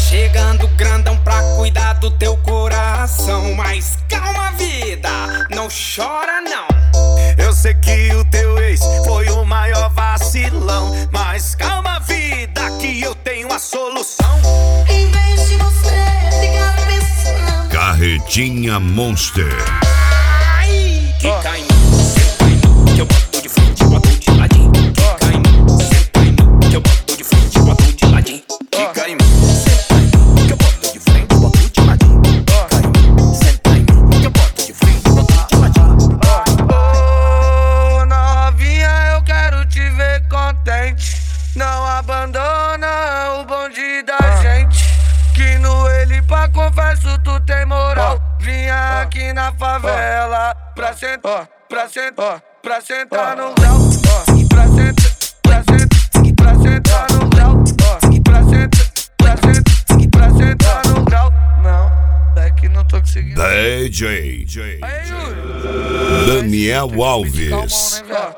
chegando grandão pra cuidar do teu coração. Mas calma, vida, não chora não. Eu sei que o teu ex foi o maior vacilão, mas calma, vida, que eu tenho a solução. Em vez de você ficar pensando, Carretinha Monster. Ai, que cai em mim, senta em mim, que eu boto de frente, boto de ladinho. Que cai em mim, senta em mim, que eu boto de frente, boto de ladinho. Que cai em mim, senta em mim, que eu boto de frente, boto de ladinho. Que cai em mim, senta em mim, que eu boto de frente, boto de ladinho. Ô, novinha, eu quero te ver contente. Não abandona o bonde da gente, que no ele pra confesso tu tem moral. Vinha aqui na favela pra sentar, pra sentar, pra sentar no grau. Pra sentar, pra sentar, pra sentar no grau. Pra sentar, pra sentar, pra sentar no grau. Não, é que não tô conseguindo. DJ Aí, Yuri. Daniel Calmão, Alves. né, viado?